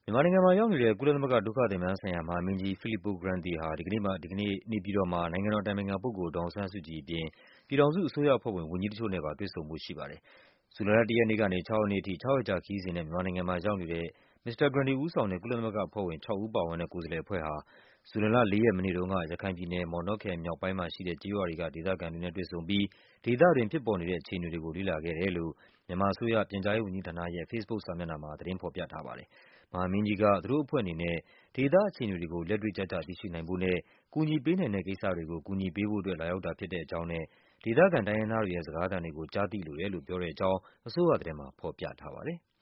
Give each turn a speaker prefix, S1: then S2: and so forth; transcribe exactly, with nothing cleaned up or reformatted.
S1: မြန်မာနိုင်ငံမှာရောက်နေတဲ့ ကုလသမဂ္ဂဒုက္ခသည်များဆိုင်ရာ မဟာမင်းကြီး Filippo Grandi ဟာ ဒီကနေ့မှာ ဒီကနေ့ နေပြည်တော်မှာ နိုင်ငံတော်အတိုင်ပင်ခံပုဂ္ဂိုလ် ဒေါ်အောင်ဆန်းစုကြည်အပြင် ပြည်ထောင်စုအစိုးရအဖွဲ့ဝင် ဝန်ကြီးတချို့နဲ့ပါ တွေ့ဆုံဖို့ရှိပါတယ်။ ဇူလိုင်လ ၁ ရက်နေ့ကနေ ၆ ရက်နေ့အထိ ခြောက်ရက်ကြာခရီးစဉ်နဲ့ မြန်မာနိုင်ငံမှာရောက်နေတဲ့ မစ္စတာ Grandi ဦးဆောင်တဲ့ ကုလသမဂ္ဂအဖွဲ့ဝင် ခြောက်ဦးပါဝင်တဲ့ ကိုယ်စားလှယ်အဖွဲ့ဟာ ဇူလိုင်လ ၄ ရက် မနေ့တုန်းက ရခိုင်ပြည်နယ်၊ မော်တောခရိုင်မြောက်ပိုင်းမှာရှိတဲ့ ကျေးရွာတွေက ဒေသခံတွေနဲ့တွေ့ဆုံပြီး ဒေသတွင်းဖြစ်ပေါ်နေတဲ့ အခြေအနေတွေကို လေ့လာခဲ့တယ်လို့ မြန်မာအစိုးရ၊ ပြန်ကြားရေးဝန်ကြီးဌာနရဲ့ ဖေ့စ်ဘုတ်စာမျက်နှာမှာ သတင်းဖော်ပြထားပါတယ်။ မဟာမင်းကြီးက သူတို့အဖွဲ့အနေနဲ့ ဒေသအခြေအနေတွေကို လက်တွေ့ကျကျ သိရှိနိုင်ဖို့နဲ့ ကူညီပေးနိုင်တဲ့ကိစ္စတွေကို ကူညီပေးဖို့အတွက် လာရောက်တာဖြစ်တဲ့အကြောင်းနဲ့ ဒေသခံတိုင်းရင်းသားတွေရဲ့ စကားသံတွေကို ကြားသိလိုတယ်လို့ ပြောတဲ့အကြောင်း အစိုးရသတင်းမှာ ဖော်ပြထားပါတယ်။